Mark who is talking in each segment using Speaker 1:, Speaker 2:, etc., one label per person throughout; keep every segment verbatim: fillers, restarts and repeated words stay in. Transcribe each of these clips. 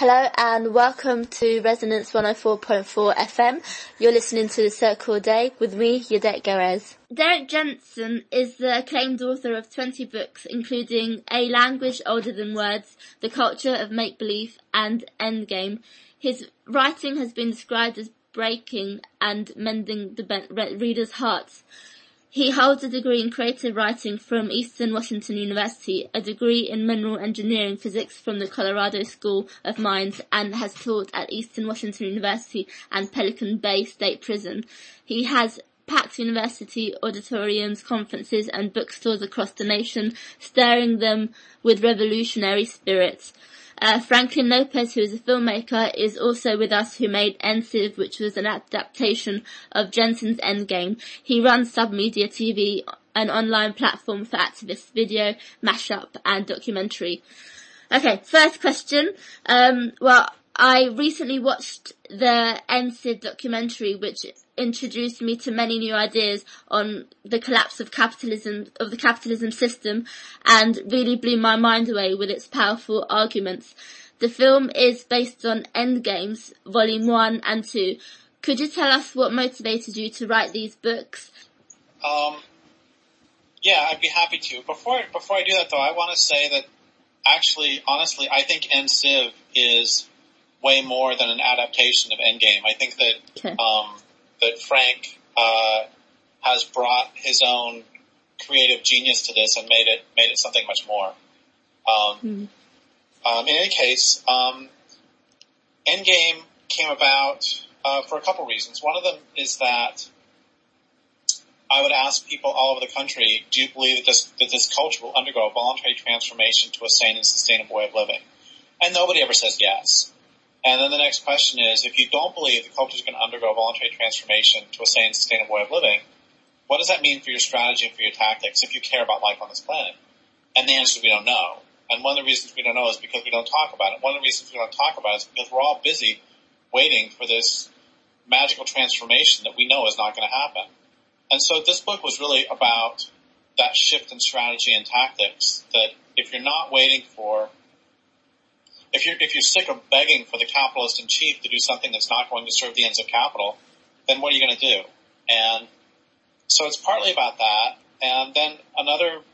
Speaker 1: Hello and welcome to Resonance one oh four point four F M. You're listening to The Circle Day with me, Yadette Garez. Derek Jensen is the acclaimed author of twenty books, including A Language Older Than Words, The Culture of Make-Believe, and Endgame. His writing has been described as breaking and mending the reader's hearts. He holds a degree in creative writing from Eastern Washington University, a degree in mineral engineering physics from the Colorado School of Mines, and has taught at Eastern Washington University and Pelican Bay State Prison. He has packed university auditoriums, conferences, and bookstores across the nation, stirring them with revolutionary spirits. Uh, Franklin Lopez, who is a filmmaker, is also with us, who made Ensive, which was an adaptation of Jensen's Endgame. He runs Submedia T V, an online platform for activist video, mashup, and documentary. Okay, first question. Um, well, I recently watched the Ensive documentary, which introduced me to many new ideas on the collapse of capitalism, of the capitalism system, and really blew my mind away with its powerful arguments. The film is based on Endgames, Volume one and two. Could you tell us what motivated you to write these books?
Speaker 2: Um, yeah, I'd be happy to. Before, before I do that though, I want to say that actually, honestly, I think Ensive is way more than an adaptation of Endgame. I think that,
Speaker 1: okay.
Speaker 2: um, that Frank, uh, has brought his own creative genius to this and made it, made it something much more. Um,
Speaker 1: mm.
Speaker 2: um, in any case, um, Endgame came about, uh, for a couple reasons. One of them is that I would ask people all over the country, do you believe that this, that this culture will undergo a voluntary transformation to a sane and sustainable way of living? And nobody ever says yes. And then the next question is, if you don't believe the culture is going to undergo a voluntary transformation to a sane and sustainable way of living, what does that mean for your strategy and for your tactics if you care about life on this planet? And the answer is we don't know. And one of the reasons we don't know is because we don't talk about it. One of the reasons we don't talk about it is because we're all busy waiting for this magical transformation that we know is not going to happen. And so this book was really about that shift in strategy and tactics, that if you're not waiting for If you're, if you're sick of begging for the capitalist in chief to do something that's not going to serve the ends of capital, then what are you going to do? And so it's partly about that. And then another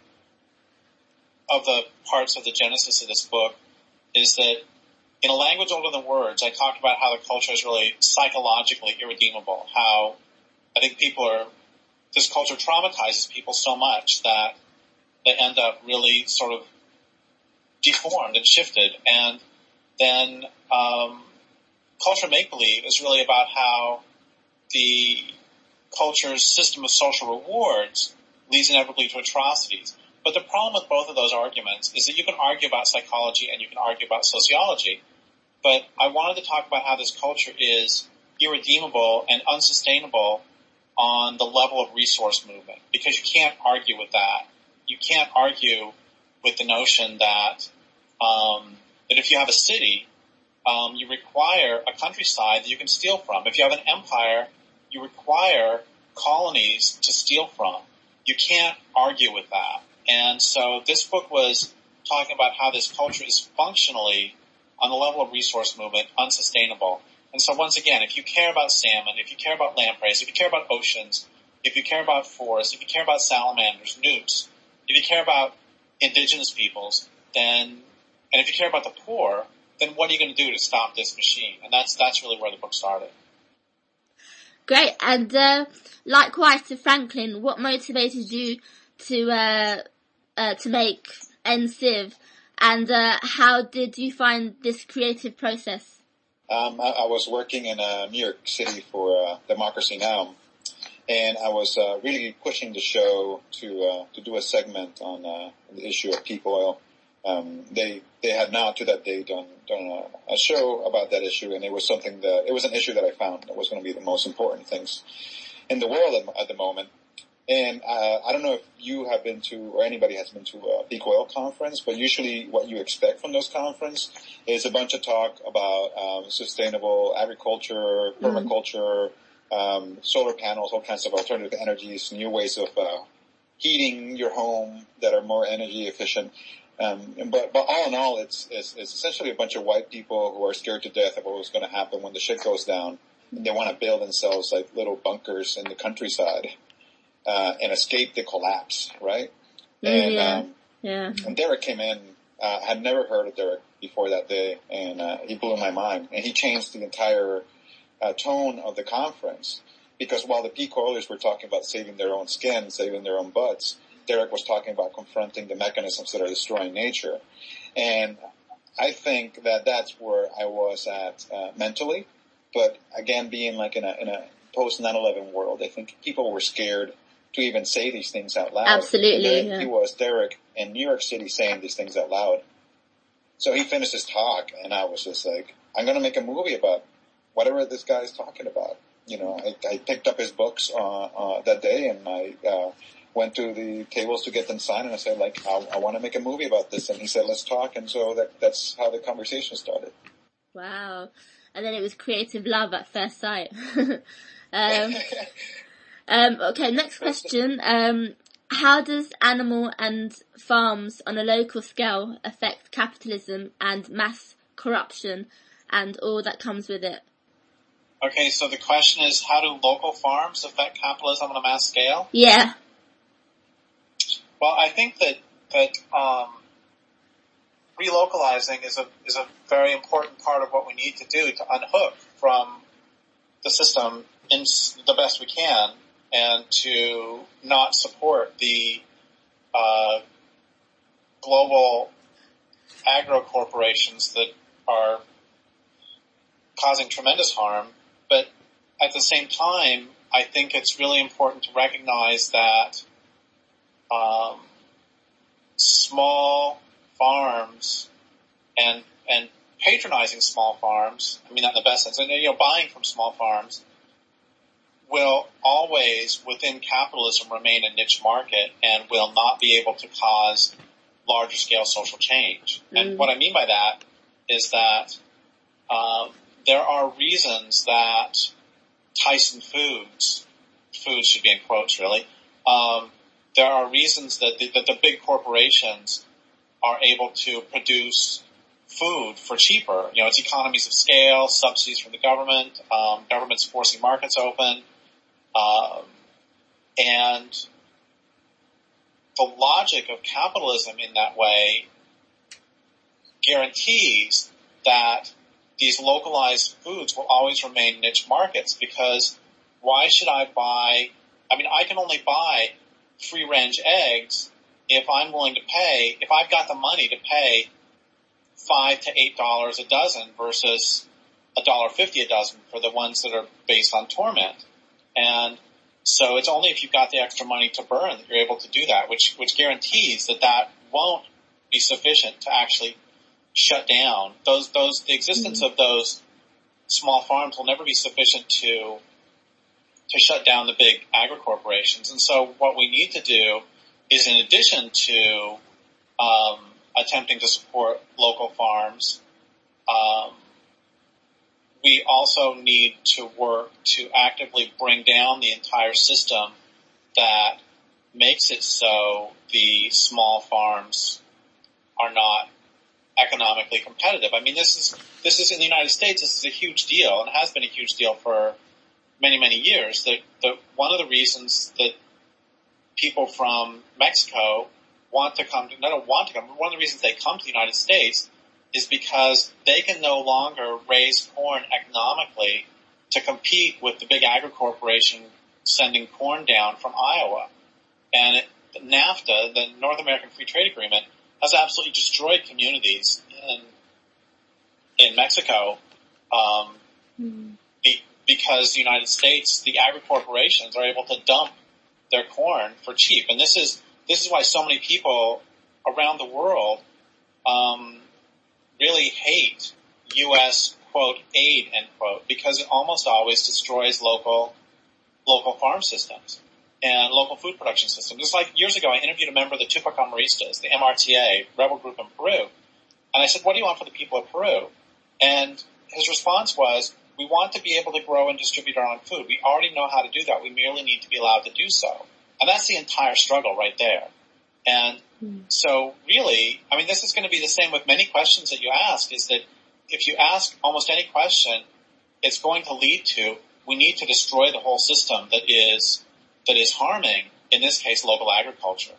Speaker 2: of the parts of the genesis of this book is that in A Language Older Than Words, I talked about how the culture is really psychologically irredeemable, how I think people are, this culture traumatizes people so much that they end up really sort of deformed and shifted. And then um culture make-believe is really about how the culture's system of social rewards leads inevitably to atrocities. But the problem with both of those arguments is that you can argue about psychology and you can argue about sociology. But I wanted to talk about how this culture is irredeemable and unsustainable on the level of resource movement, because you can't argue with that. You can't argue with the notion that um that if you have a city, um you require a countryside that you can steal from. If you have an empire, you require colonies to steal from. You can't argue with that. And so this book was talking about how this culture is functionally, on the level of resource movement, unsustainable. And so once again, if you care about salmon, if you care about lampreys, if you care about oceans, if you care about forests, if you care about salamanders, newts, if you care about indigenous peoples, then, and if you care about the poor, then what are you going to do to stop this machine? And that's, that's really where the book started.
Speaker 1: Great. And, uh, likewise to Franklin, what motivated you to, uh, uh, to make Ensive? And, uh, how did you find this creative process?
Speaker 3: Um, I, I was working in uh, New York City for uh, Democracy Now! And I was uh, really pushing the show to uh, to do a segment on uh, the issue of peak oil. Um, they they had now to that day done done a, a show about that issue, and it was something that it was an issue that I found that was going to be the most important things in the world at, at the moment. And uh, I don't know if you have been to, or anybody has been to a peak oil conference, but usually what you expect from those conferences is a bunch of talk about um, sustainable agriculture, permaculture, mm-hmm. um, solar panels, all kinds of alternative energies, new ways of uh, heating your home that are more energy efficient. Um, but, but all in all, it's, it's, it's essentially a bunch of white people who are scared to death of what was going to happen when the shit goes down. And they want to build themselves like little bunkers in the countryside, uh, and escape the collapse, right?
Speaker 1: Mm,
Speaker 3: and,
Speaker 1: yeah.
Speaker 3: um,
Speaker 1: yeah.
Speaker 3: and Derek came in, uh, I'd never heard of Derek before that day, and, uh, he blew my mind. And he changed the entire, uh, tone of the conference. Because while the peak oilers were talking about saving their own skin, saving their own butts, Derek was talking about confronting the mechanisms that are destroying nature. And I think that that's where I was at uh, mentally. But again, being like in a, in a post nine eleven world, I think people were scared to even say these things out loud.
Speaker 1: Absolutely.
Speaker 3: There
Speaker 1: yeah.
Speaker 3: he was, Derek, in New York City saying these things out loud. So he finished his talk, and I was just like, I'm going to make a movie about whatever this guy is talking about. You know, I, I picked up his books uh, uh, that day, and I uh, went to the tables to get them signed, and I said, like, I, I want to make a movie about this. And he said, let's talk. And so that, that's how the conversation started.
Speaker 1: Wow. And then it was creative love at first sight. um, um, okay, next question. Um, how does animal and farms on a local scale affect capitalism and mass corruption and all that comes with it?
Speaker 2: Okay, so the question is, how do local farms affect capitalism on a mass scale?
Speaker 1: Yeah.
Speaker 2: Well, I think that that um, relocalizing is a is a very important part of what we need to do to unhook from the system in the best we can, and to not support the uh, global agro corporations that are causing tremendous harm. But at the same time, I think it's really important to recognize that um, small farms and and patronizing small farms, I mean that in the best sense, and you know, buying from small farms will always, within capitalism, remain a niche market and will not be able to cause larger scale social change. Mm. And what I mean by that is that um, there are reasons that Tyson Foods, foods should be in quotes really, um, there are reasons that the, that the big corporations are able to produce food for cheaper. You know, it's economies of scale, subsidies from the government, um, governments forcing markets open, um, and the logic of capitalism in that way guarantees that these localized foods will always remain niche markets, because why should I buy, I mean, I can only buy free range eggs if I'm willing to pay, if I've got the money to pay five to eight dollars a dozen versus a dollar fifty a dozen for the ones that are based on torment. And so it's only if you've got the extra money to burn that you're able to do that, which, which guarantees that that won't be sufficient to actually shut down those, those, the existence mm-hmm. of those small farms will never be sufficient to, to shut down the big agri corporations. And so what we need to do is, in addition to, um, attempting to support local farms, um, we also need to work to actively bring down the entire system that makes it so the small farms are not economically competitive. I mean, this is, this is in the United States, this is a huge deal, and has been a huge deal for many, many years. That, that one of the reasons that people from Mexico want to come to, not want to come, but one of the reasons they come to the United States is because they can no longer raise corn economically to compete with the big agri corporation sending corn down from Iowa. And it, NAFTA, the North American Free Trade Agreement, has absolutely destroyed communities in in Mexico, um, mm-hmm. be, because the United States, the agri corporations are able to dump their corn for cheap. And this is this is why so many people around the world um, really hate U S quote aid end quote, because it almost always destroys local local farm systems and local food production systems. Just like years ago, I interviewed a member of the Tupac Amaristas, the M R T A rebel group in Peru, and I said, "What do you want for the people of Peru?" And his response was, "We want to be able to grow and distribute our own food. We already know how to do that. We merely need to be allowed to do so." And that's the entire struggle right there. And mm. so really, I mean, this is going to be the same with many questions that you ask, is that if you ask almost any question, it's going to lead to, we need to destroy the whole system that is, that is harming, in this case, local agriculture.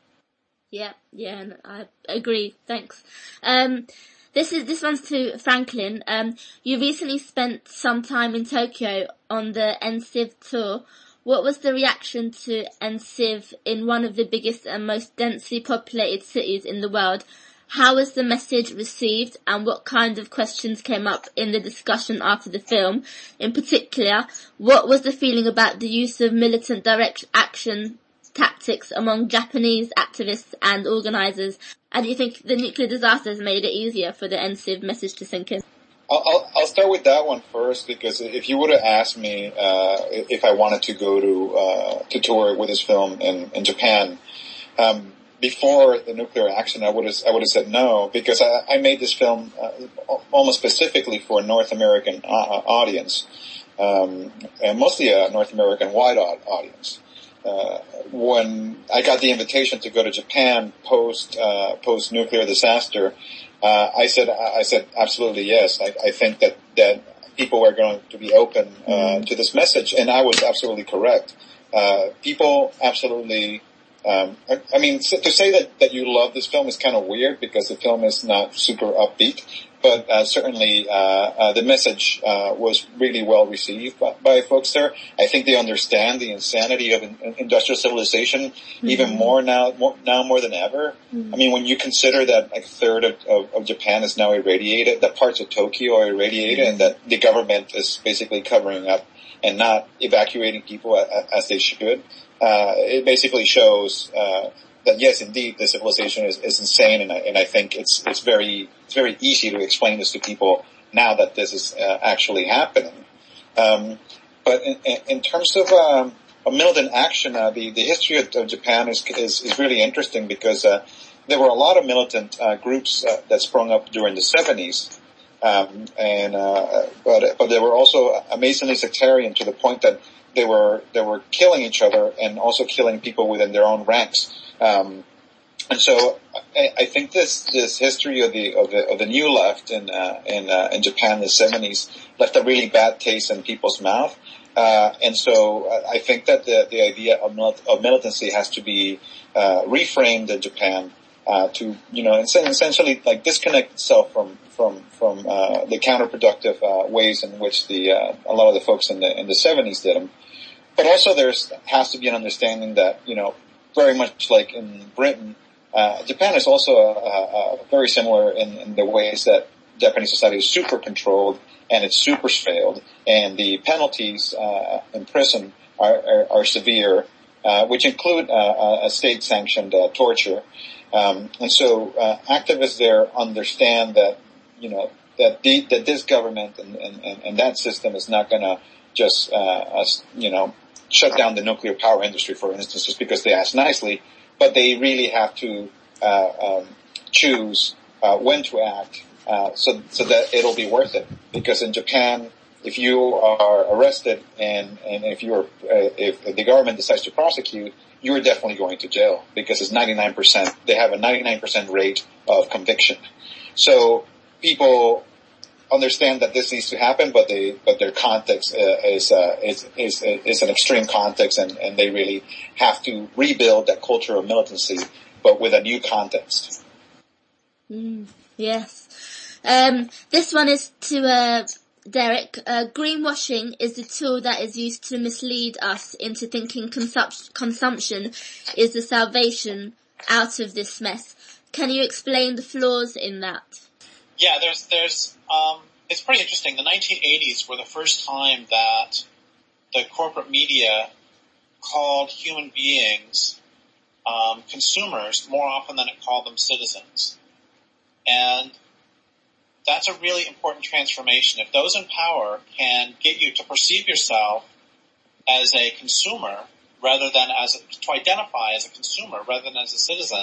Speaker 1: Yeah, yeah, I agree. Thanks. Um, this is, this one's to Franklin. Um, you recently spent some time in Tokyo on the N C I V tour. What was the reaction to N C I V in one of the biggest and most densely populated cities in the world? How was the message received, and what kind of questions came up in the discussion after the film? In particular, what was the feeling about the use of militant direct action tactics among Japanese activists and organisers? And do you think the nuclear disaster has made it easier for the N C I V message to sink in?
Speaker 3: I'll, I'll, I'll start with that one first, because if you would have asked me uh, if I wanted to go to uh, to tour with this film in, in Japan, um, before the nuclear accident, I would have I would have said no, because I, I made this film uh, almost specifically for a North American uh, audience, um, and mostly a North American wide audience. Uh, when I got the invitation to go to Japan post uh, post nuclear disaster, uh, I said I said absolutely yes. I, I think that that people are going to be open uh, mm-hmm. to this message, and I was absolutely correct. Uh, people absolutely. Um, I, I mean, to say that, that you love this film is kind of weird, because the film is not super upbeat, but uh, certainly uh, uh, the message uh, was really well received by, by folks there. I think they understand the insanity of in, industrial civilization mm-hmm. even more now, more, now more than ever. Mm-hmm. I mean, when you consider that like a third of, of, of Japan is now irradiated, that parts of Tokyo are irradiated, mm-hmm. and that the government is basically covering up and not evacuating people as, as they should. Uh, it basically shows, uh, that yes, indeed, the civilization is, is insane, and I, and I think it's, it's very, it's very easy to explain this to people now that this is, uh, actually happening. Um, but in, in terms of, um, of militant action, uh, the, the history of, of Japan is, is, is really interesting, because, uh, there were a lot of militant, uh, groups, uh, that sprung up during the seventies. Um, and, uh, but, but they were also amazingly sectarian, to the point that they were, they were killing each other and also killing people within their own ranks. Um, and so I, I think this, this history of the, of the, of the new left in, uh, in, uh, in Japan in the seventies left a really bad taste in people's mouth. Uh, and so I think that the, the idea of, milit- of militancy has to be, uh, reframed in Japan, uh, to, you know, essentially like disconnect itself from, from, from, uh, the counterproductive, uh, ways in which the, uh, a lot of the folks in the, in the seventies did them. But also there's, has to be an understanding that, you know, very much like in Britain, uh, Japan is also, uh, uh, very similar in, in the ways that Japanese society is super controlled and it's super surveilled, and the penalties, uh, in prison are, are, are severe, uh, which include, uh, a state-sanctioned, uh, torture. Um, and so, uh, activists there understand that, you know, that the, that this government and, and, and that system is not gonna just, uh, us, you know, shut down the nuclear power industry, for instance, just because they ask nicely, but they really have to, uh, um, choose, uh, when to act, uh, so, so that it'll be worth it. Because in Japan, if you are arrested and, and if you're, uh, if the government decides to prosecute, you're definitely going to jail, because it's ninety-nine percent, they have a ninety-nine percent rate of conviction. So people understand that this needs to happen, but they, but their context uh, is, uh, is, is, is an extreme context, and, and they really have to rebuild that culture of militancy, but with a new context.
Speaker 1: Mm, yes. Um, this one is to, uh, Derek. Uh, greenwashing is the tool that is used to mislead us into thinking consum- consumption is the salvation out of this mess. Can you explain the flaws in that?
Speaker 2: Yeah, there's, there's, um, it's pretty interesting. The nineteen eighties were the first time that the corporate media called human beings, um, consumers more often than it called them citizens. And that's a really important transformation. If those in power can get you to perceive yourself as a consumer rather than as a, to identify as a consumer rather than as a citizen,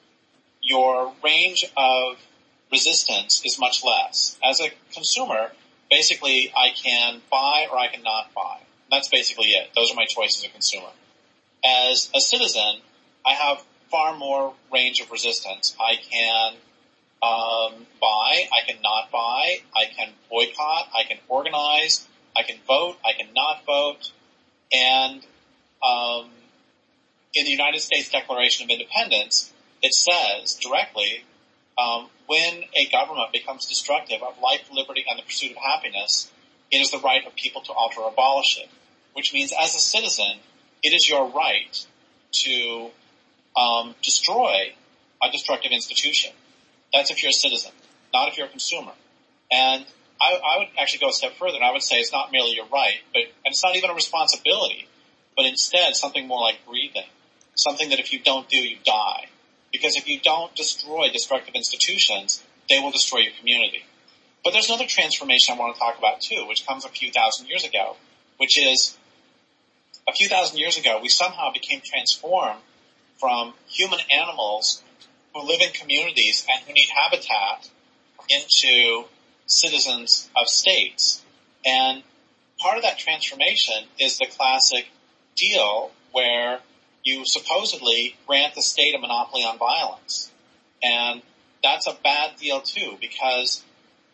Speaker 2: your range of resistance is much less. As a consumer, basically I can buy or I can not buy. That's basically it. Those are my choices as a consumer. As a citizen, I have far more range of resistance. I can um, buy, I can not buy, I can boycott, I can organize, I can vote, I can not vote, and um, in the United States Declaration of Independence, it says directly, um, when a government becomes destructive of life, liberty, and the pursuit of happiness, it is the right of people to alter or abolish it. Which means, as a citizen, it is your right to um, destroy a destructive institution. That's if you're a citizen, not if you're a consumer. And I, I would actually go a step further, and I would say it's not merely your right, but and it's not even a responsibility, but instead something more like breathing, something that if you don't do, you die. Because if you don't destroy destructive institutions, they will destroy your community. But there's another transformation I want to talk about too, which comes a few thousand years ago, which is a few thousand years ago, we somehow became transformed from human animals who live in communities and who need habitat into citizens of states. And part of that transformation is the classic deal where you supposedly grant the state a monopoly on violence. And that's a bad deal too, because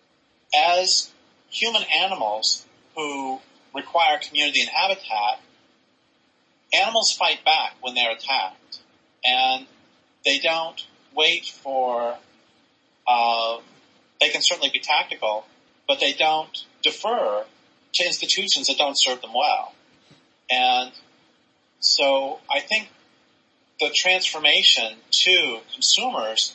Speaker 2: as human animals who require community and habitat, animals fight back when they're attacked. And they don't wait for, uh, they can certainly be tactical, but they don't defer to institutions that don't serve them well. And so I think the transformation to consumers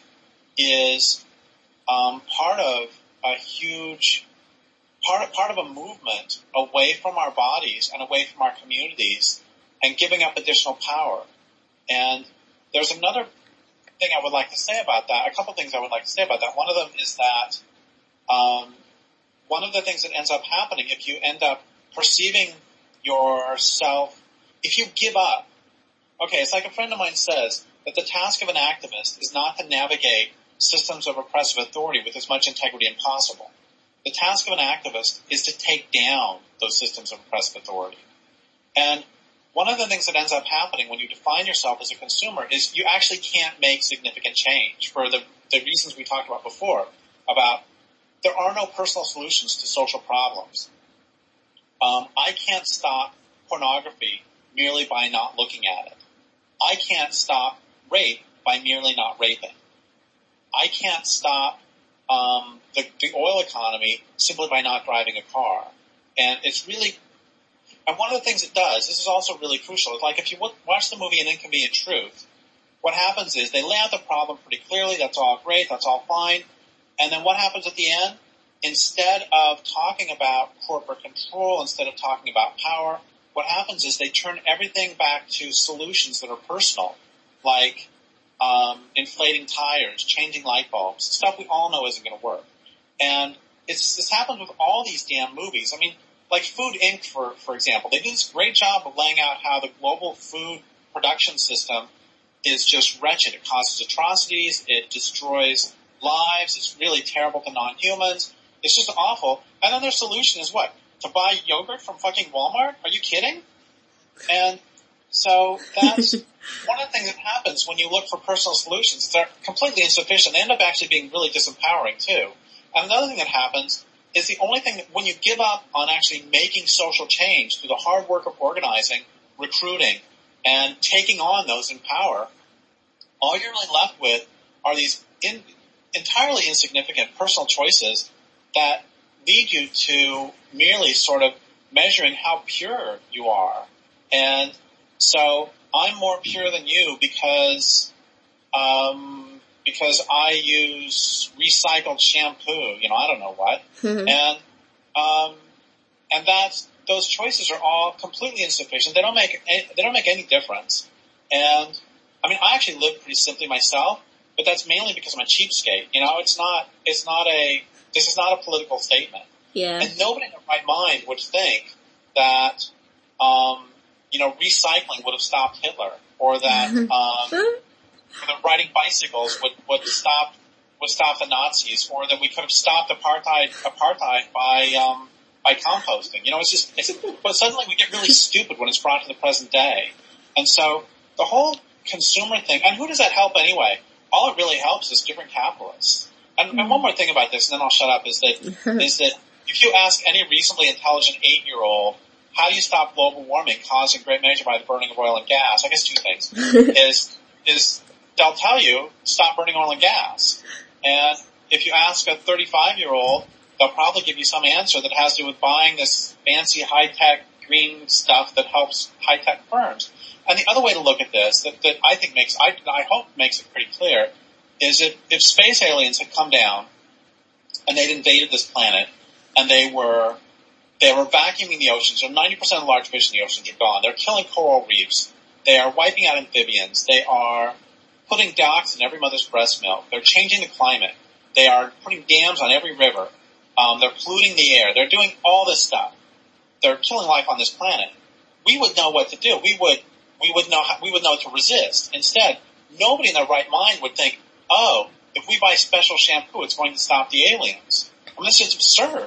Speaker 2: is um, part of a huge part of, part of a movement away from our bodies and away from our communities and giving up additional power. And there's another thing I would like to say about that. A couple things I would like to say about that. One of them is that um, one of the things that ends up happening if you end up perceiving yourself, if you give up. Okay, it's like a friend of mine says that the task of an activist is not to navigate systems of oppressive authority with as much integrity as possible. The task of an activist is to take down those systems of oppressive authority. And one of the things that ends up happening when you define yourself as a consumer is you actually can't make significant change for the, the reasons we talked about before, about there are no personal solutions to social problems. Um, I can't stop pornography merely by not looking at it. I can't stop rape by merely not raping. I can't stop um, the, the oil economy simply by not driving a car. And it's really, and one of the things it does, this is also really crucial, like if you watch the movie An Inconvenient Truth, what happens is they lay out the problem pretty clearly, that's all great, that's all fine, and then what happens at the end? Instead of talking about corporate control, instead of talking about power, what happens is they turn everything back to solutions that are personal, like um, inflating tires, changing light bulbs, stuff we all know isn't going to work. And it's this happens with all these damn movies. I mean, like Food Incorporated, for for example, they do this great job of laying out how the global food production system is just wretched. It causes atrocities. It destroys lives. It's really terrible to non-humans. It's just awful. And then their solution is what? To buy yogurt from fucking Walmart? Are you kidding? And so that's one of the things that happens when you look for personal solutions. They're completely insufficient. They end up actually being really disempowering too. And another thing that happens is the only thing that when you give up on actually making social change through the hard work of organizing, recruiting, and taking on those in power, all you're really left with are these in, entirely insignificant personal choices that lead you to merely sort of measuring how pure you are. And so I'm more pure than you because, um, because I use recycled shampoo, you know, I don't know what. Mm-hmm. And, um, and that's, those choices are all completely insufficient. They don't make, any, they don't make any difference. And, I mean, I actually live pretty simply myself, but that's mainly because I'm a cheapskate. You know, it's not, it's not a, this is not a political statement.
Speaker 1: Yeah.
Speaker 2: And nobody in their right mind would think that, um, you know, recycling would have stopped Hitler, or that, um, that riding bicycles would, would stop, would stop the Nazis, or that we could have stopped apartheid, apartheid by, um, by composting. You know, it's just, it's, but suddenly we get really stupid when it's brought to the present day. And so the whole consumer thing. And who does that help anyway? All it really helps is different capitalists. And, mm. and one more thing about this, and then I'll shut up, is that, is that if you ask any reasonably intelligent eight-year-old, how do you stop global warming caused in great measure by the burning of oil and gas? I guess two things. is, is they'll tell you, stop burning oil and gas. And if you ask a thirty-five-year-old, they'll probably give you some answer that has to do with buying this fancy high-tech green stuff that helps high-tech firms. And the other way to look at this, that, that I think makes, I, I hope makes it pretty clear, is that if space aliens had come down and they'd invaded this planet and they were, they were vacuuming the oceans, so ninety percent of the large fish in the oceans are gone. They're killing coral reefs. They are wiping out amphibians. They are putting dioxin in every mother's breast milk. They're changing the climate. They are putting dams on every river. Um, they're polluting the air. They're doing all this stuff. They're killing life on this planet. We would know what to do. We would, we would know how, we would know to resist. Instead, nobody in their right mind would think, oh, if we buy special shampoo, it's going to stop the aliens. I mean, this is absurd.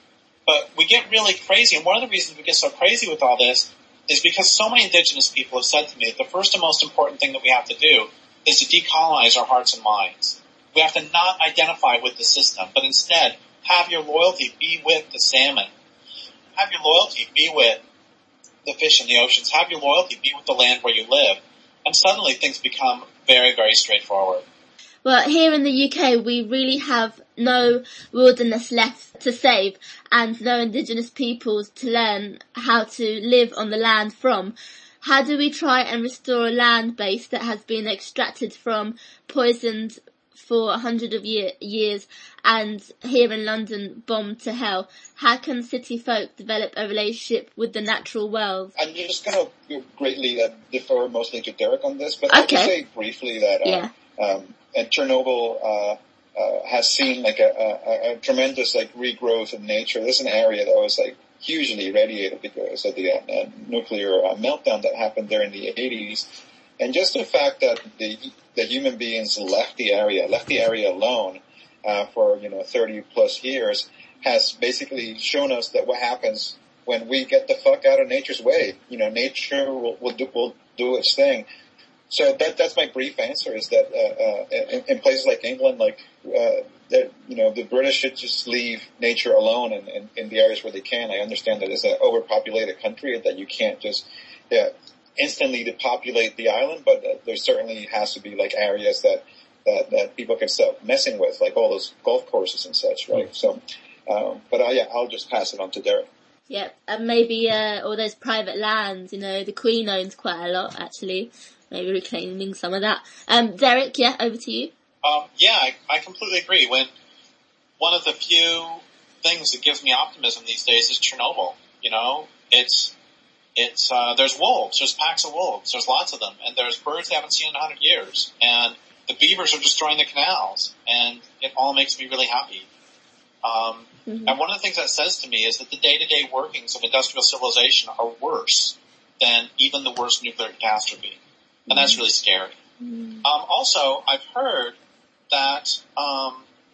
Speaker 2: But we get really crazy, and one of the reasons we get so crazy with all this is because so many indigenous people have said to me that the first and most important thing that we have to do is to decolonize our hearts and minds. We have to not identify with the system, but instead have your loyalty be with the salmon. Have your loyalty be with the fish in the oceans. Have your loyalty be with the land where you live. And suddenly things become very, very straightforward.
Speaker 1: Well, here in the U K, we really have no wilderness left to save and no indigenous peoples to learn how to live on the land from. How do we try and restore a land base that has been extracted from, poisoned for a hundred of year, years, and here in London bombed to hell? How can city folk develop a relationship with the natural world?
Speaker 3: I'm just going to greatly uh, defer mostly to Derek on this, but
Speaker 1: okay.
Speaker 3: I'll just say briefly that uh,
Speaker 1: yeah.
Speaker 3: um, and Chernobyl uh, uh, has seen like a, a, a tremendous like regrowth in nature. This is an area that was like hugely irradiated because of the uh, nuclear uh, meltdown that happened there in the eighties. And just the fact that the the human beings left the area, left the area alone uh, for, you know, thirty plus years has basically shown us that what happens when we get the fuck out of nature's way. You know, nature will, will, do, will do its thing. So that that's my brief answer is that uh, uh, in, in places like England, like, uh, that, you know, the British should just leave nature alone in, in, in the areas where they can. I understand that it's an overpopulated country and that you can't just, yeah, instantly depopulate the island, but uh, there certainly has to be like areas that, that, that people can stop messing with, like all those golf courses and such, right? So, um, but uh, yeah, I'll just pass it on to Derek.
Speaker 1: Yeah, and maybe uh, all those private lands, you know, the Queen owns quite a lot actually. Maybe reclaiming some of that. Um, Derek, yeah, over to you.
Speaker 2: Um, yeah, I, I completely agree. When one of the few things that gives me optimism these days is Chernobyl. You know, it's it's uh, there's wolves, there's packs of wolves, there's lots of them, and there's birds they haven't seen in a hundred years, and the beavers are destroying the canals, and it all makes me really happy. Um, mm-hmm. And one of the things that says to me is that the day-to-day workings of industrial civilization are worse than even the worst nuclear catastrophe. And that's really scary. Mm. Um, also, I've heard that um,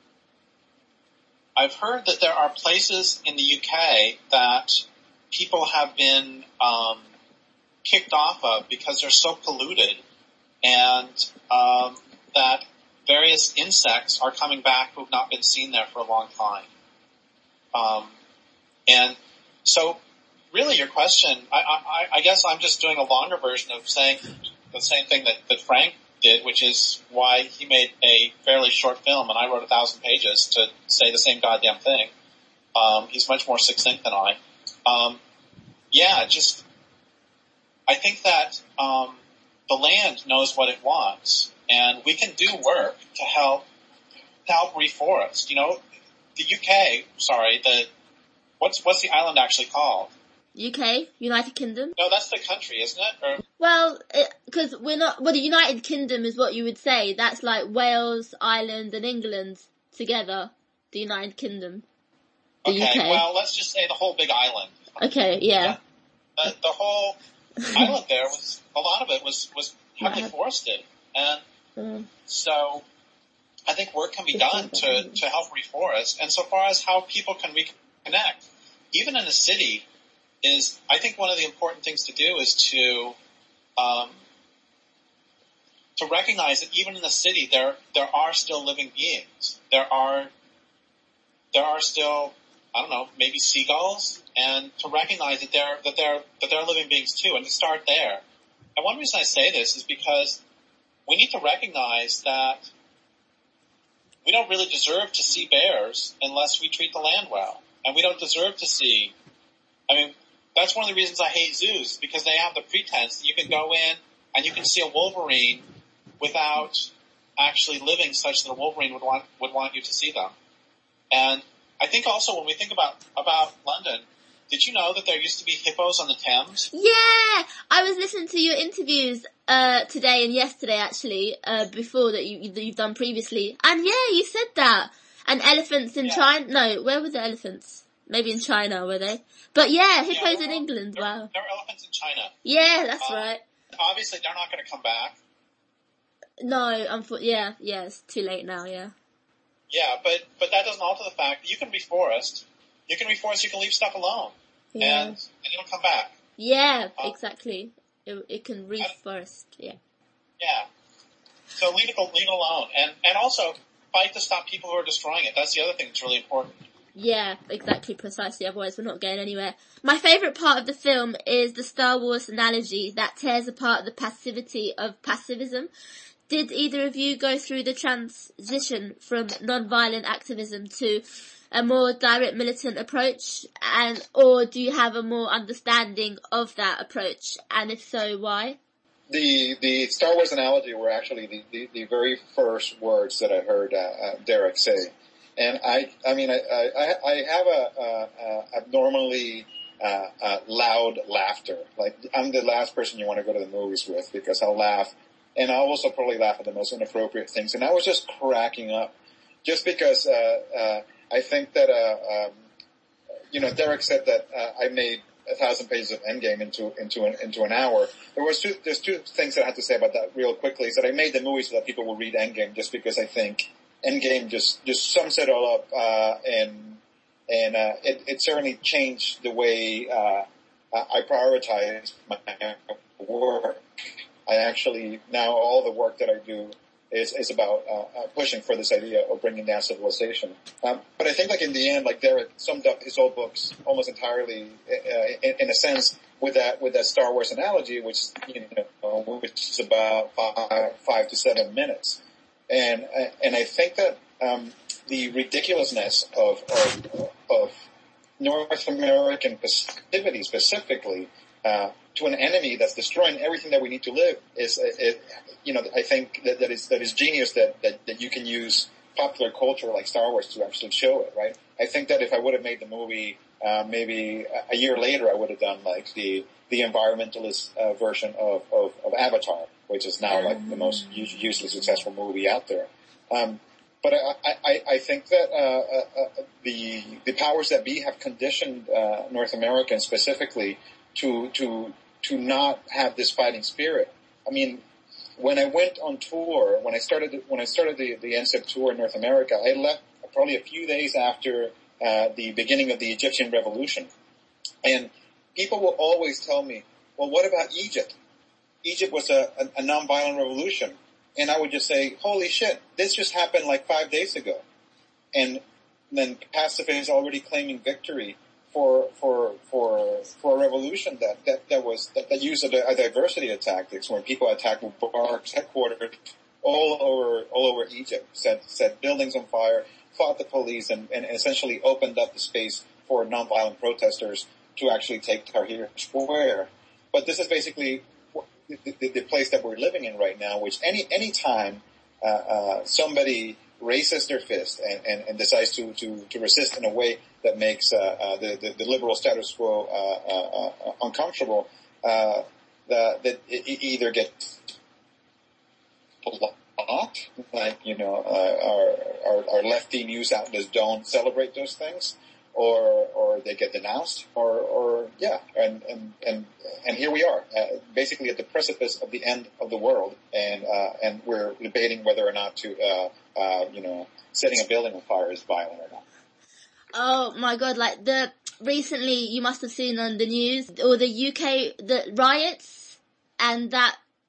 Speaker 2: I've heard that there are places in the U K that people have been um, kicked off of because they're so polluted, and um, that various insects are coming back who have not been seen there for a long time. Um, and so, really, your question, I, I, I guess I'm just doing a longer version of saying the same thing that, that Frank did, which is why he made a fairly short film and I wrote a thousand pages to say the same goddamn thing. Um, he's much more succinct than I. Um, yeah, just, I think that, um, the land knows what it wants and we can do work to help, to help reforest. You know, the U K, sorry, the, what's, what's the island actually called?
Speaker 1: U K, United Kingdom.
Speaker 2: No, that's the country, isn't it? Or...
Speaker 1: Well, because we're not. Well, the United Kingdom is what you would say. That's like Wales, Ireland, and England together. The United Kingdom. The
Speaker 2: okay,
Speaker 1: U K.
Speaker 2: Well, let's just say the whole big island.
Speaker 1: Okay, yeah.
Speaker 2: The, the, the whole island there was a lot of it was was heavily forested, and mm. so I think work can be done to to help reforest. And so far as how people can reconnect, even in a city. Is I think one of the important things to do is to um, to recognize that even in the city, there there are still living beings. There are there are still, I don't know, maybe seagulls, and to recognize that they're that they're that they're living beings too, and to start there. And one reason I say this is because we need to recognize that we don't really deserve to see bears unless we treat the land well, and we don't deserve to see. I mean, that's one of the reasons I hate zoos, because they have the pretense that you can go in and you can see a wolverine without actually living such that a wolverine would want would want you to see them. And I think also when we think about about London, did you know that there used to be hippos on the Thames?
Speaker 1: Yeah, I was listening to your interviews uh today and yesterday actually, uh before that you that you've done previously, and yeah, you said that. And elephants in
Speaker 2: Yeah.
Speaker 1: China? No, where were the elephants? Maybe in China, were they? But yeah, hippos
Speaker 2: yeah,
Speaker 1: in England.
Speaker 2: There,
Speaker 1: Wow.
Speaker 2: There are elephants in China.
Speaker 1: Yeah, that's
Speaker 2: Uh,
Speaker 1: right.
Speaker 2: Obviously, they're not going to come back.
Speaker 1: No, unfor- yeah, yeah, it's too late now. Yeah.
Speaker 2: Yeah, but but that doesn't alter the fact that you can reforest. You can reforest. You can leave stuff alone,
Speaker 1: Yeah.
Speaker 2: and and it'll come back.
Speaker 1: Yeah,
Speaker 2: Uh,
Speaker 1: exactly. It, it can reforest. Yeah.
Speaker 2: Yeah. So leave it leave it alone, and and also fight to stop people who are destroying it. That's the other thing that's really important.
Speaker 1: Yeah, exactly, precisely. Otherwise, we're not going anywhere. My favourite part of the film is the Star Wars analogy that tears apart the passivity of passivism. Did either of you go through the transition from non-violent activism to a more direct militant approach, and or do you have a more understanding of that approach? And if so, why?
Speaker 3: The the Star Wars analogy were actually the, the, the very first words that I heard uh, uh, Derek say. And I, I mean, I, I, I have a, a, a abnormally uh, uh, loud laughter. Like, I'm the last person you want to go to the movies with because I'll laugh. And I'll also probably laugh at the most inappropriate things. And I was just cracking up just because uh, uh, I think that, uh, um, you know, Derek said that uh, I made a thousand pages of Endgame into into an, into an hour. There was two, there's two things that I have to say about that real quickly. Is that I made the movie so that people will read Endgame just because I think Endgame just, just sums it all up, uh, and, and, uh, it, it certainly changed the way, uh, I prioritize my work. I actually, now all the work that I do is, is about, uh, uh pushing for this idea of bringing down civilization. Um, but I think like in the end, like Derek summed up his old books almost entirely, uh, in, in a sense with that, with that Star Wars analogy, which, you know, which is about five, five to seven minutes. And, and I think that, um, the ridiculousness of, of, of North American passivity specifically, uh, to an enemy that's destroying everything that we need to live is, it, you know, I think that, that is, that is genius that, that, that you can use popular culture like Star Wars to actually show it, right? I think that if I would have made the movie, uh, maybe a year later, I would have done like the, the environmentalist, uh, version of, of, of Avatar, which is now like the most hugely successful movie out there. Um, but I, I, I think that, uh, uh, the, the powers that be have conditioned, uh, North Americans specifically to, to, to not have this fighting spirit. I mean, when I went on tour, when I started, when I started the, the N C E P tour in North America, I left probably a few days after, uh, the beginning of the Egyptian revolution. And people will always tell me, well, what about Egypt? Egypt was a, a, a nonviolent revolution. And I would just say, holy shit, this just happened like five days ago. And then pacifists already claiming victory for, for, for, for a revolution that, that, that was, that, that used a, a diversity of tactics when people attacked Mubarak's headquarters all over, all over Egypt, set, set buildings on fire, fought the police, and, and essentially opened up the space for nonviolent protesters to actually take Tahrir Square. But this is basically the, the, the place that we're living in right now, which any, any time, uh, uh, somebody raises their fist and, and, and decides to, to, to resist in a way that makes, uh, uh, the, the, the liberal status quo, uh, uh, uh uncomfortable, uh, the, that it either gets blocked, like, you know, uh, our, our, our lefty news outlets don't celebrate those things, or, or they get denounced, or, or, yeah, and, and, and, and here we are, uh, basically at the precipice of the end of the world, and, uh, and we're debating whether or not to, uh, uh, you know, setting a building on fire is violent or not.
Speaker 1: Oh my god, like the, recently you must have seen on the news, or the U K, the riots, and that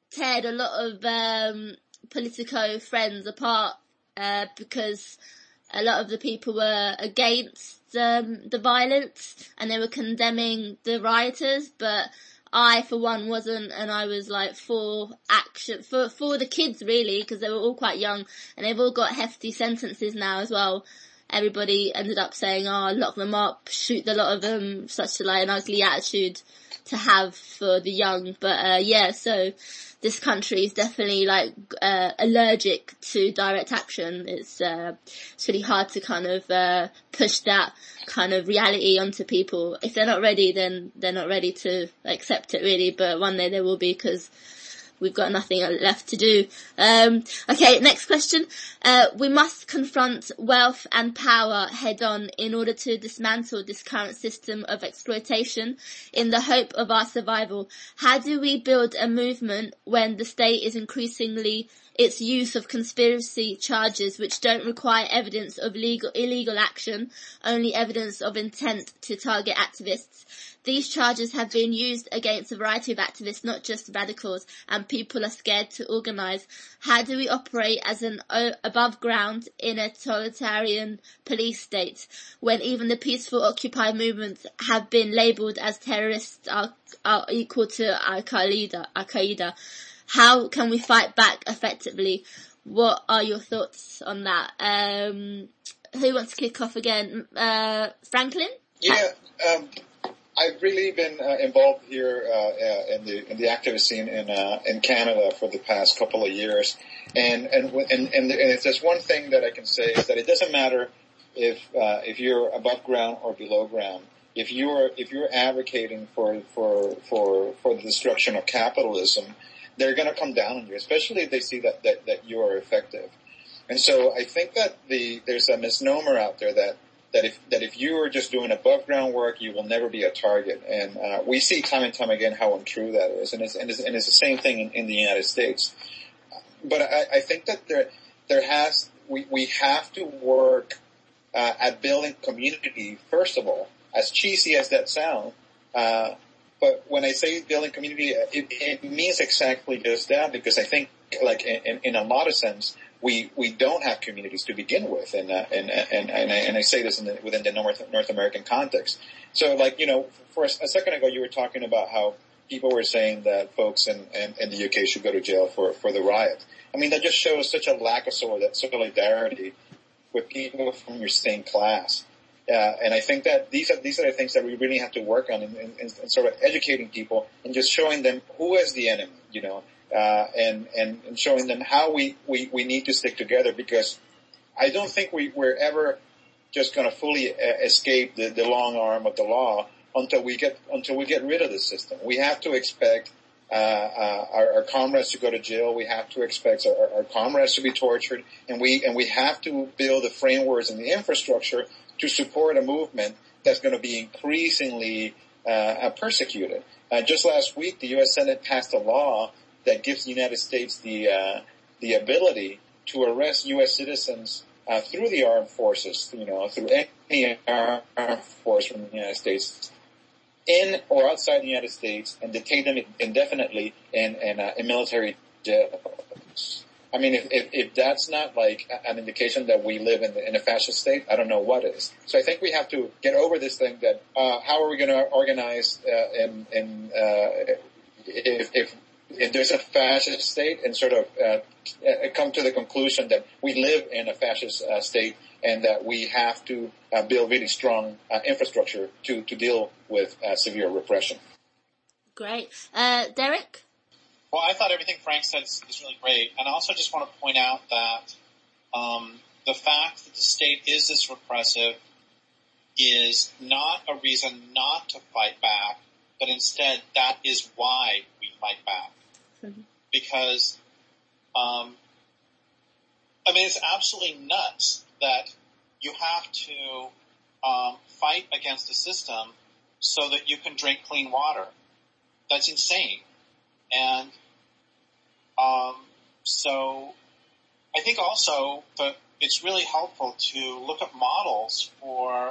Speaker 1: teared a lot of um, Politico friends apart uh, because a lot of the people were against um, the violence and they were condemning the rioters, but I, for one, wasn't, and I was like for action, for, for the kids really, because they were all quite young and they've all got hefty sentences now as well. Everybody ended up saying, oh, lock them up, shoot the lot of them, such a, like, an ugly attitude to have for the young. But, uh, yeah, so this country is definitely like, uh, allergic to direct action. It's, uh, it's really hard to kind of, uh, push that kind of reality onto people. If they're not ready, then they're not ready to accept it really, but one day they will be, because we've got nothing left to do. Um, okay, next question. Uh, we must confront wealth and power head on in order to dismantle this current system of exploitation in the hope of our survival. How do we build a movement when the state is increasingly its use of conspiracy charges which don't require evidence of legal, illegal action, only evidence of intent to target activists? These charges have been used against a variety of activists, not just radicals, and people are scared to organise. How do we operate as an o- above ground in a totalitarian police state when even the peaceful Occupy movements have been labelled as terrorists are, are equal to Al-Qaeda? Al-Qaeda? How can we fight back effectively? What are your thoughts on that? Um, who wants to kick off again? Uh, Franklin?
Speaker 3: Yeah, um, I've really been uh, involved here uh, uh, in the in the activist scene in uh, in Canada for the past couple of years, and and and and, and if there's one thing that I can say is that it doesn't matter if uh, if you're above ground or below ground. If you're if you're advocating for for for for the destruction of capitalism, they're going to come down on you, especially if they see that that that you are effective. And so I think that the there's a misnomer out there that. That if that if you are just doing above ground work, you will never be a target, and uh, we see time and time again how untrue that is, and it's and it's, and it's the same thing in, in the United States. But I, I think that there there has we we have to work uh, at building community first of all, as cheesy as that sounds. Uh, but when I say building community, it, it means exactly just that, because I think, like in, in a lot of sense, we we don't have communities to begin with, and uh, and, and and and I say this in the, within the North North American context. So, like, you know, for a, a second ago, you were talking about how people were saying that folks in, in, in the U K should go to jail for for the riot. I mean, that just shows such a lack of solidarity with people from your same class. Uh, and I think that these are these are the things that we really have to work on, in, in, in sort of educating people and just showing them who is the enemy, you know. Uh, and, and, and showing them how we, we, we need to stick together, because I don't think we, we're ever just going to fully uh, escape the, the long arm of the law until we get, until we get rid of the system. We have to expect, uh, uh, our, our comrades to go to jail. We have to expect our, our comrades to be tortured, and we, and we have to build the frameworks and the infrastructure to support a movement that's going to be increasingly, uh, persecuted. Uh, just last week, the U S Senate passed a law that gives the United States the uh, the ability to arrest U S citizens uh, through the armed forces, you know, through any armed force from the United States, in or outside the United States, and detain them indefinitely in in, uh, in military jails. I mean, if, if if that's not like an indication that we live in, in a fascist state, I don't know what is. So I think we have to get over this thing that uh, how are we going to organize uh, in in uh, if if if there's a fascist state, and sort of uh, come to the conclusion that we live in a fascist uh, state, and that we have to uh, build really strong uh, infrastructure to, to deal with uh, severe repression.
Speaker 1: Great. Uh, Derek?
Speaker 2: Well, I thought everything Frank said is, is really great. And I also just want to point out that um, the fact that the state is this repressive is not a reason not to fight back, but instead that is why we fight back. Mm-hmm. Because, um, I mean, it's absolutely nuts that you have to um, fight against a system so that you can drink clean water. That's insane. And um, so I think also that it's really helpful to look at models for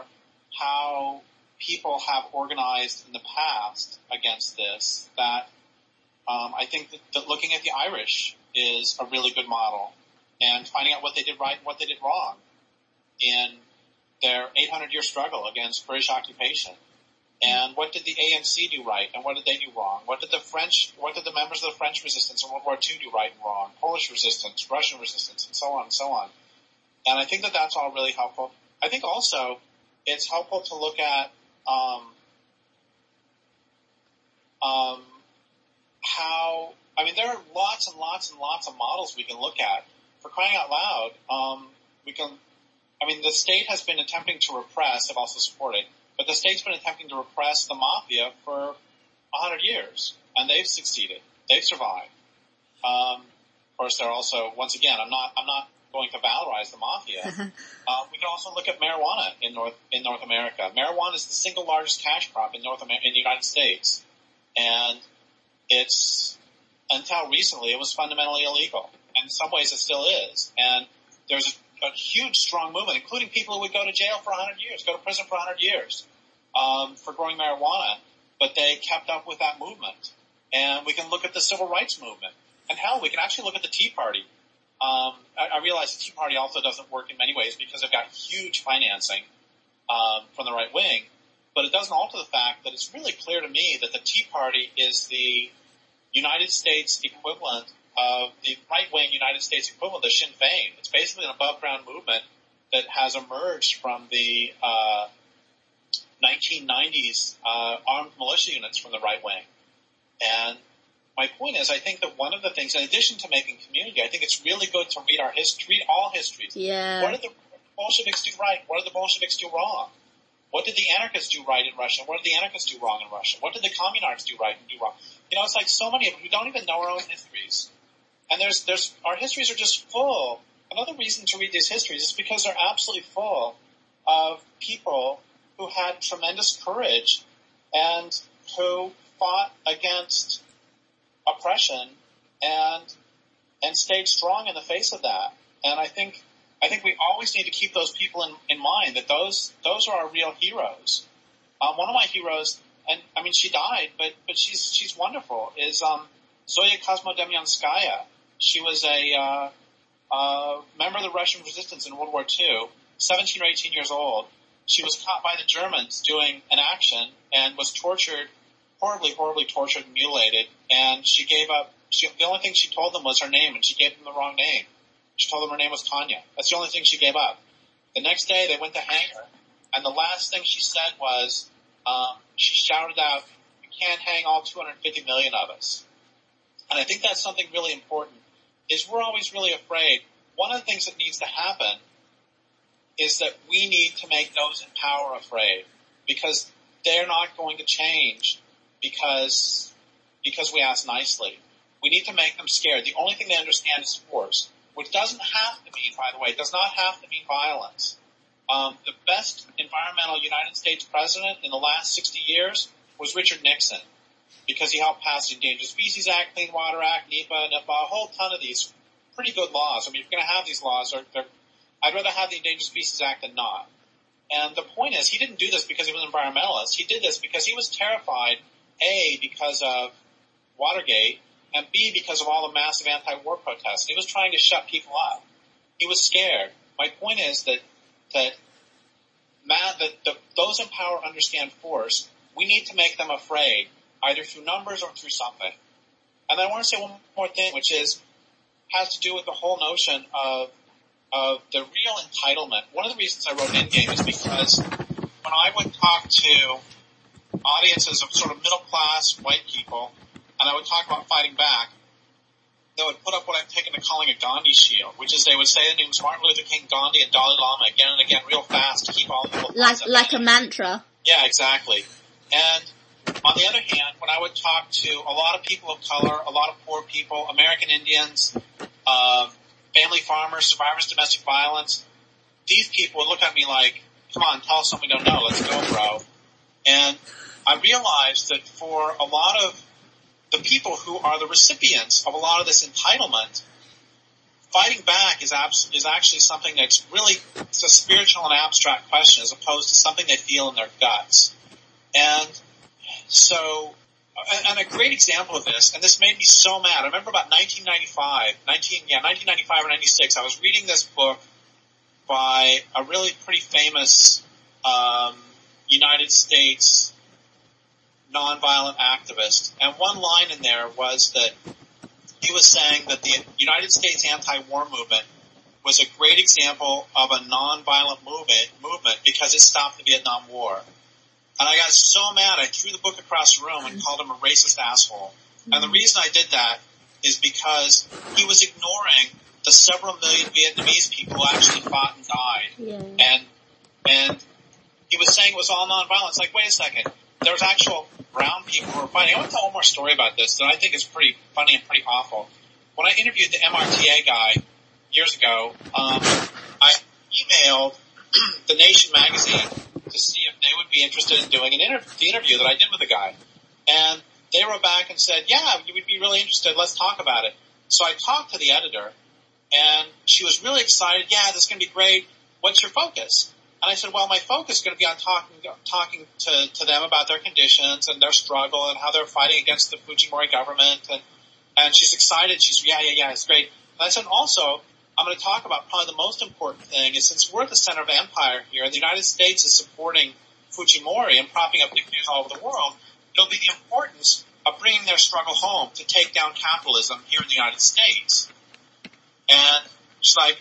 Speaker 2: how people have organized in the past against this that Um, I think that, that looking at the Irish is a really good model, and finding out what they did right and what they did wrong in their eight hundred year struggle against British occupation. And what did the A N C do right and what did they do wrong? What did the French, what did the members of the French resistance in World War Two do right and wrong? Polish resistance, Russian resistance, and so on and so on. And I think that that's all really helpful. I think also it's helpful to look at um, um, how, I mean, there are lots and lots and lots of models we can look at. For crying out loud, um, we can, I mean, the state has been attempting to repress, I've also supported, but the state's been attempting to repress the mafia for a hundred years, and they've succeeded. They've survived. Um, of course, they're also, once again, I'm not, I'm not going to valorize the mafia. uh, we can also look at marijuana in North, in North America. Marijuana is the single largest cash crop in North America, in the United States. And it's, until recently, it was fundamentally illegal. And in some ways it still is. And there's a, a huge, strong movement, including people who would go to jail for a hundred years, go to prison for a hundred years, um, for growing marijuana. But they kept up with that movement. And we can look at the civil rights movement. And hell, we can actually look at the Tea Party. Um, I, I realize the Tea Party also doesn't work in many ways because they've got huge financing, um, from the right wing. But it doesn't alter the fact that it's really clear to me that the Tea Party is the United States equivalent of the right-wing United States equivalent of Sinn Féin. It's basically an above-ground movement that has emerged from the uh, nineteen nineties uh, armed militia units from the right wing. And my point is, I think that one of the things, in addition to making community, I think it's really good to read our history, read all histories.
Speaker 1: Yeah.
Speaker 2: What did the Bolsheviks do right? What did the Bolsheviks do wrong? What did the anarchists do right in Russia? What did the anarchists do wrong in Russia? What did the communards do right and do wrong? You know, it's like so many of them, we don't even know our own histories. And there's, there's, our histories are just full. Another reason to read these histories is because they're absolutely full of people who had tremendous courage and who fought against oppression and, and stayed strong in the face of that. And I think, I think we always need to keep those people in, in mind, that those, those are our real heroes. Um, one of my heroes, and I mean, she died, but, but she's, she's wonderful, is, um, Zoya Kosmodemyanskaya. She was a, uh, uh, member of the Russian resistance in World War Two, seventeen or eighteen years old. She was caught by the Germans doing an action and was tortured, horribly, horribly tortured and mutilated. And she gave up, she, the only thing she told them was her name, and she gave them the wrong name. She told them her name was Tanya. That's the only thing she gave up. The next day they went to hang her, and the last thing she said was, um, she shouted out, "You can't hang all two hundred fifty million of us." And I think that's something really important, is we're always really afraid. One of the things that needs to happen is that we need to make those in power afraid, because they're not going to change because, because we ask nicely. We need to make them scared. The only thing they understand is force, which doesn't have to mean, by the way, does not have to mean violence. Um, the best environmental United States president in the last sixty years was Richard Nixon, because he helped pass the Endangered Species Act, Clean Water Act, NEPA, NEPA, a whole ton of these pretty good laws. I mean, if you're going to have these laws, they're, they're, I'd rather have the Endangered Species Act than not. And the point is, he didn't do this because he was an environmentalist. He did this because he was terrified, A, because of Watergate, and B, because of all the massive anti-war protests. He was trying to shut people up. He was scared. My point is that that, that, that those in power understand force. We need to make them afraid, either through numbers or through something. And I want to say one more thing, which is has to do with the whole notion of of the real entitlement. One of the reasons I wrote Endgame is because when I would talk to audiences of sort of middle class white people, and I would talk about fighting back, they would put up what I've taken to calling a Gandhi shield, which is they would say the names Martin Luther King, Gandhi, and Dalai Lama again and again real fast to keep all the people
Speaker 1: like like a mantra.
Speaker 2: Yeah, exactly. And on the other hand, when I would talk to a lot of people of color, a lot of poor people, American Indians, uh, family farmers, survivors of domestic violence, these people would look at me like, come on, tell us something we don't know, let's go, bro. And I realized that for a lot of the people who are the recipients of a lot of this entitlement, fighting back is abs- is actually something that's really, it's a spiritual and abstract question as opposed to something they feel in their guts. And so and a great example of this, and this made me so mad. I remember about nineteen ninety-five, nineteen, yeah, nineteen ninety-five or ninety-six, I was reading this book by a really pretty famous um, United States nonviolent activist, and one line in there was that he was saying that the United States anti-war movement was a great example of a nonviolent movement, movement because it stopped the Vietnam War. And I got so mad, I threw the book across the room and called him a racist asshole. And the reason I did that is because he was ignoring the several million Vietnamese people who actually fought and died.
Speaker 1: Yeah.
Speaker 2: And, and he was saying it was all nonviolent. It's like, wait a second. There's actual brown people who were fighting. I want to tell one more story about this that I think is pretty funny and pretty awful. When I interviewed the M R T A guy years ago, um, I emailed The Nation magazine to see if they would be interested in doing an inter- the interview that I did with the guy. And they wrote back and said, yeah, you would be really interested. Let's talk about it. So I talked to the editor, and she was really excited. Yeah, this is going to be great. What's your focus? And I said, well, my focus is going to be on talking talking to, to them about their conditions and their struggle and how they're fighting against the Fujimori government. And, and she's excited. She's, yeah, yeah, yeah, it's great. And I said, also, I'm going to talk about probably the most important thing is since we're at the center of empire here and the United States is supporting Fujimori and propping up dictators all over the world, it'll be the importance of bringing their struggle home to take down capitalism here in the United States. And she's like,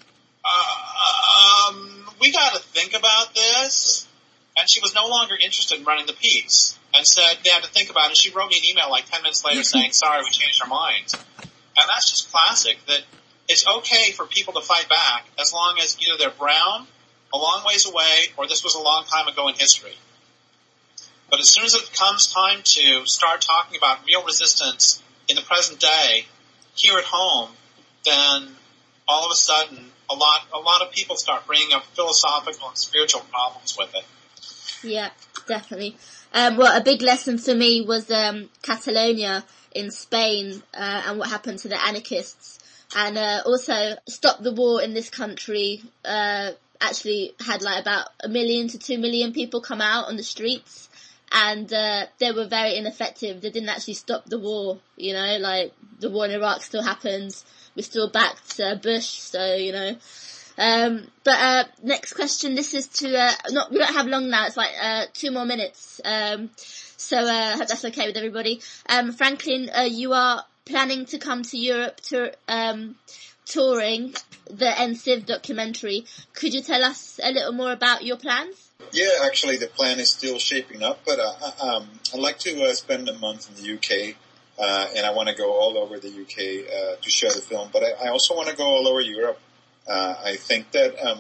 Speaker 2: uh, um, we got to think about this. And she was no longer interested in running the piece and said they had to think about it. She wrote me an email like ten minutes later saying, sorry, we changed our minds. And that's just classic, that it's okay for people to fight back as long as either they're brown, a long ways away, or this was a long time ago in history. But as soon as it comes time to start talking about real resistance in the present day, here at home, then all of a sudden, a lot, a lot of people start bringing up philosophical and spiritual problems with it.
Speaker 1: Yeah, definitely. Um, well, a big lesson for me was um, Catalonia in Spain uh, and what happened to the anarchists. And uh, also, Stop the War in this country uh, actually had like about a million to two million people come out on the streets. And uh, they were very ineffective. They didn't actually stop the war, you know, like the war in Iraq still happens. We still backed uh, Bush, so, you know. Um, but uh, next question, this is to, uh, not, we don't have long now, it's like uh, two more minutes. Um, so uh, I hope that's okay with everybody. Um, Franklin, uh, you are planning to come to Europe to um, touring the N C I V documentary. Could you tell us a little more about your plans?
Speaker 3: Yeah, actually the plan is still shaping up, but uh, um, I'd like to uh, spend a month in the U K, uh, and I want to go all over the U K uh, to show the film, but I, I also want to go all over Europe. Uh, I think that, um,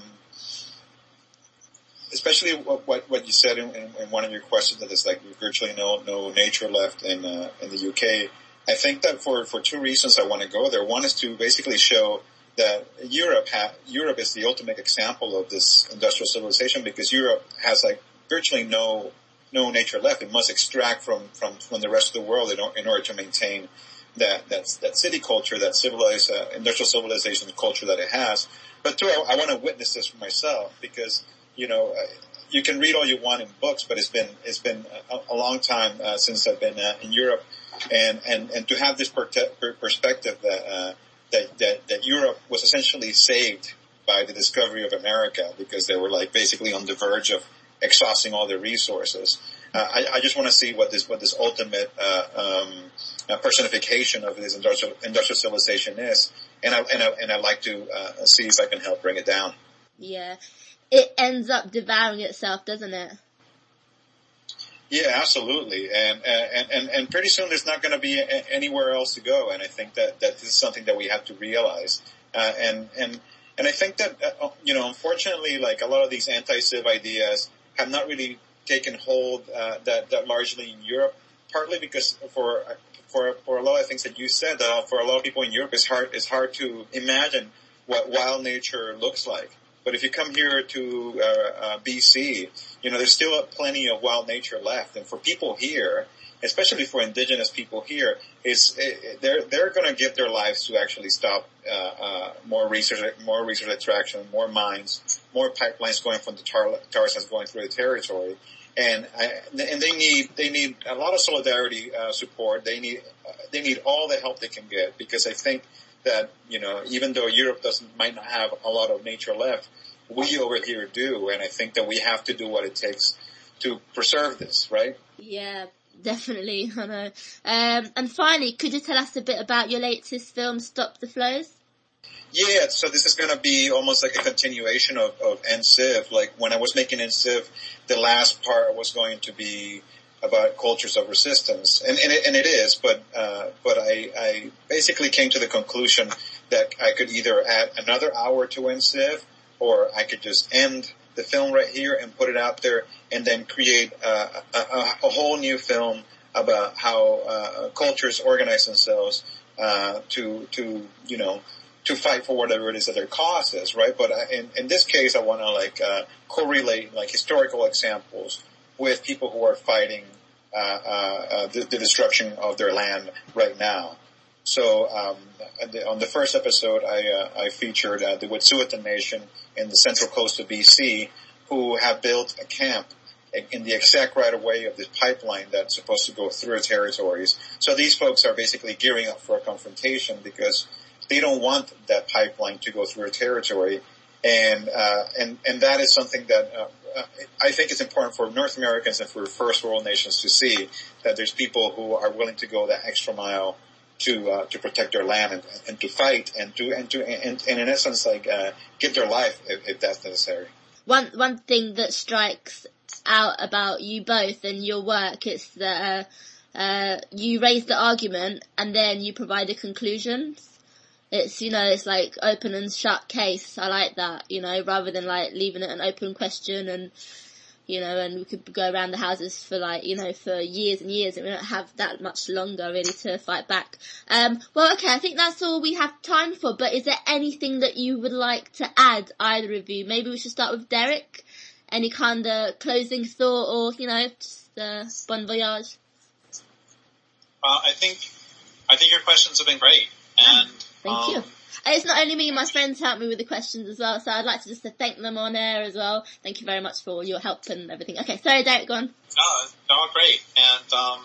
Speaker 3: especially what, what, what you said in, in, in one of your questions, that there's like virtually no, no nature left in, uh, in the U K. I think that for, for two reasons I want to go there. One is to basically show that Europe ha- Europe is the ultimate example of this industrial civilization, because Europe has like virtually no, no nature left. It must extract from, from, from the rest of the world in, or, in order to maintain that, that, that city culture, that civilized, uh, industrial civilization culture that it has. But two, I, I want to witness this for myself, because, you know, uh, you can read all you want in books, but it's been, it's been a, a long time, uh, since I've been, uh, in Europe. And, and, and to have this per- per- perspective that, uh, that, that, that Europe was essentially saved by the discovery of America, because they were like basically on the verge of exhausting all their resources. Uh, I, I just want to see what this, what this ultimate, uh, um, uh, personification of this industrial, industrial civilization is. And I, and I, and I'd like to, uh, see if I can help bring it down.
Speaker 1: Yeah. It ends up devouring itself, doesn't it?
Speaker 3: Yeah, absolutely. And, and, and, and pretty soon there's not going to be a, anywhere else to go. And I think that, that this is something that we have to realize. Uh, and, and, and I think that, uh, you know, unfortunately, like a lot of these anti-civ ideas have not really taken hold, uh, that, that largely in Europe, partly because for, for, for a lot of things that you said, uh, for a lot of people in Europe, it's hard, it's hard to imagine what wild nature looks like. But if you come here to uh, uh, B C, you know, there's still plenty of wild nature left. And for people here, especially for indigenous people here, is it, they're they're going to give their lives to actually stop uh, uh, more research, more research extraction, more mines, more pipelines going from the tar, tar sands going through the territory. And I, and they need they need a lot of solidarity uh, support. They need uh, they need all the help they can get, because I think that, you know, even though Europe doesn't might not have a lot of nature left, we over here do, and I think that we have to do what it takes to preserve this, right?
Speaker 1: Yeah, definitely. I know. Um, and finally, could you tell us a bit about your latest film, Stop the Flows?
Speaker 3: Yeah, so this is going to be almost like a continuation of, of N Civ. Like when I was making N Civ, the last part was going to be about cultures of resistance, and, and, it, and it is. But uh, but I, I basically came to the conclusion that I could either add another hour to N Civ, or I could just end the film right here and put it out there, and then create uh, a, a, a whole new film about how uh, cultures organize themselves uh, to to you know. to fight for whatever it is that their cause is, right? But uh, in, in this case, I want to like uh, correlate like historical examples with people who are fighting uh, uh, the, the destruction of their land right now. So um, on the first episode, I, uh, I featured uh, the Wet'suwet'en Nation in the central coast of B C, who have built a camp in the exact right of way of this pipeline that's supposed to go through their territories. So these folks are basically gearing up for a confrontation because they don't want that pipeline to go through their territory, and uh, and and that is something that uh, I think is important for North Americans and for first world nations to see, that there's people who are willing to go that extra mile to uh, to protect their land and, and to fight and to and to and, and in essence like uh, give their life if, if that's necessary.
Speaker 1: One one thing that strikes out about you both and your work is that uh, uh, you raise the argument and then you provide a conclusion. It's, you know, it's like open and shut case. I like that, you know, rather than like leaving it an open question and, you know, and we could go around the houses for like, you know, for years and years and we don't have that much longer really to fight back. Um, well, okay, I think that's all we have time for, but is there anything that you would like to add, either of you? Maybe we should start with Derek. Any kind of closing thought or, you know, just, uh, bon voyage?
Speaker 2: Uh, I think, I think your questions have been great. And,
Speaker 1: Thank
Speaker 2: um,
Speaker 1: you. It's not only me, my friends help me with the questions as well, so I'd like to just to thank them on air as well. Thank you very much for all your help and everything. Okay, sorry Derek, go on.
Speaker 2: No, no, great. And, um,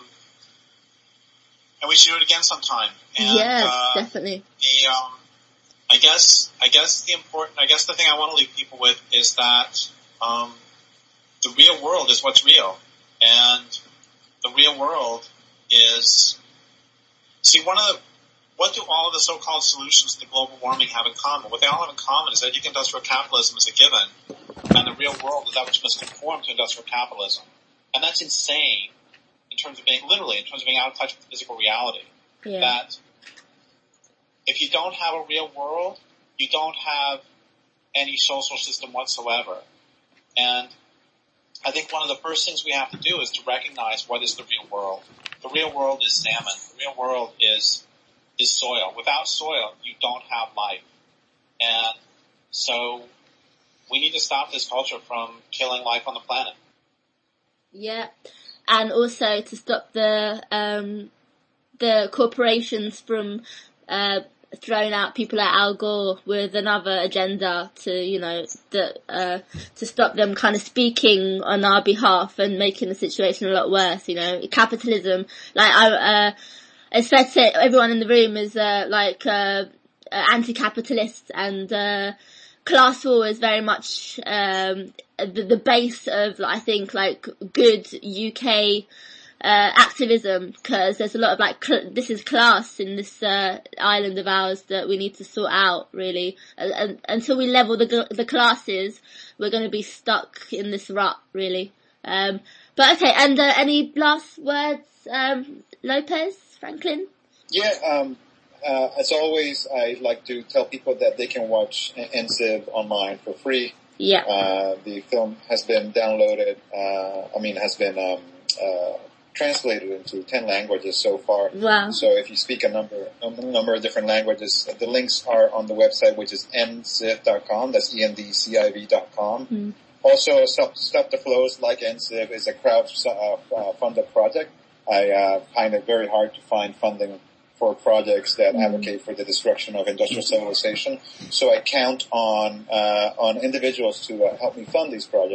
Speaker 2: and we should do it again sometime. And,
Speaker 1: yes,
Speaker 2: uh,
Speaker 1: definitely.
Speaker 2: The, um, I guess, I guess the important, I guess the thing I want to leave people with is that, um, the real world is what's real. And the real world is, see, one of the, what do all of the so-called solutions to global warming have in common? What they all have in common is that you think industrial capitalism is a given, and the real world is that which must conform to industrial capitalism. And that's insane in terms of being, literally, in terms of being out of touch with physical reality.
Speaker 1: Yeah.
Speaker 2: That if you don't have a real world, you don't have any social system whatsoever. And I think one of the first things we have to do is to recognize what is the real world. The real world is salmon. The real world is is soil. Without soil, you don't have life. And so we need to stop this culture from killing life on the planet.
Speaker 1: Yeah. And also to stop the, um, the corporations from, uh, throwing out people like Al Gore with another agenda to, you know, the, uh, to stop them kind of speaking on our behalf and making the situation a lot worse, you know. Capitalism, like I, uh, it's fair to say everyone in the room is, uh, like, uh, anti-capitalist and, uh, class war is very much, um, the, the base of, I think, like, good U K, uh, activism, cause there's a lot of like, cl- this is class in this, uh, island of ours that we need to sort out, really. And, and until we level the, the classes, we're gonna be stuck in this rut, really. Um, but okay, and, uh, any last words, um, Lopez? Franklin?
Speaker 3: Yeah, um, uh, as always, I like to tell people that they can watch N Civ online for free.
Speaker 1: Yeah.
Speaker 3: Uh, the film has been downloaded, uh, I mean, has been, um, uh, translated into ten languages so far.
Speaker 1: Wow.
Speaker 3: So if you speak a number, a number of different languages, the links are on the website, which is N Civ dot com. That's E N D C I V dot com. Mm. Also, Stop, Stop the Flows, like N Civ, is a crowd-funded uh, project. I uh, find it very hard to find funding for projects that mm. advocate for the destruction of industrial civilization. So I count on uh, on individuals to uh, help me fund these projects.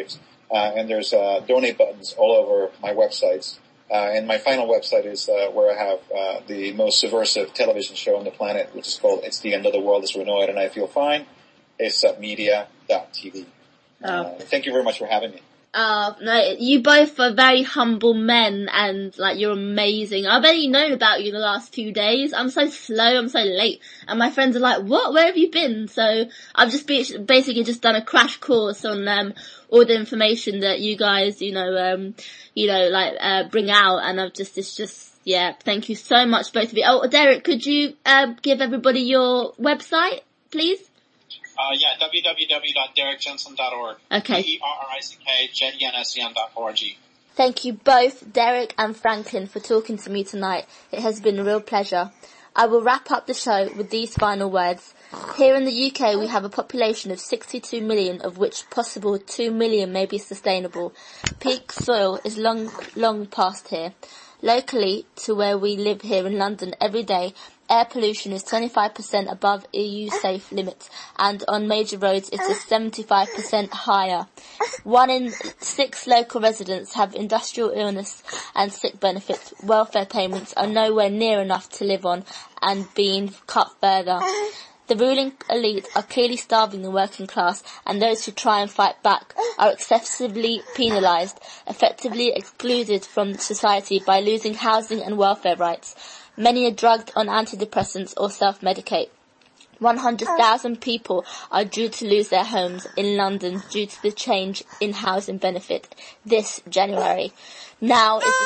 Speaker 3: Uh, and there's uh, donate buttons all over my websites. Uh, and my final website is uh, where I have uh, the most subversive television show on the planet, which is called It's the End of the World as We Know It and I Feel Fine. It's at media dot t v.
Speaker 1: Oh.
Speaker 3: Uh, thank you very much for having me.
Speaker 1: Uh, no, you both are very humble men and, like, you're amazing. I've only known about you the last two days. I'm so slow, I'm so late. And my friends are like, what? Where have you been? So I've just be- basically just done a crash course on, um, all the information that you guys, you know, um, you know, like, uh, bring out. And I've just, it's just, yeah, thank you so much, both of you. Oh, Derek, could you, uh, give everybody your website, please?
Speaker 2: Uh, yeah, w w w dot derek jensen dot org.
Speaker 1: Okay.
Speaker 2: D E R R I C K J E N S E N dot org.
Speaker 1: Thank you both, Derek and Franklin, for talking to me tonight. It has been a real pleasure. I will wrap up the show with these final words. Here in the U K, we have a population of sixty-two million, of which possible two million may be sustainable. Peak soil is long, long past here. Locally, to where we live here in London every day, air pollution is twenty-five percent above E U safe limits, and on major roads it is seventy-five percent higher. One in six local residents have industrial illness and sick benefits. Welfare payments are nowhere near enough to live on and being cut further. The ruling elite are clearly starving the working class, and those who try and fight back are excessively penalised, effectively excluded from society by losing housing and welfare rights. Many are drugged on antidepressants or self-medicate. one hundred thousand people are due to lose their homes in London due to the change in housing benefit this January. Now is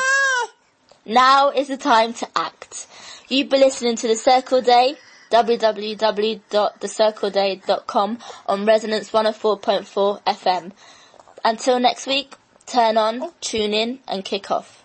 Speaker 1: the, now is the time to act. You've been listening to The Circle Day, w w w dot the circle day dot com on Resonance one oh four point four F M. Until next week, turn on, tune in and kick off.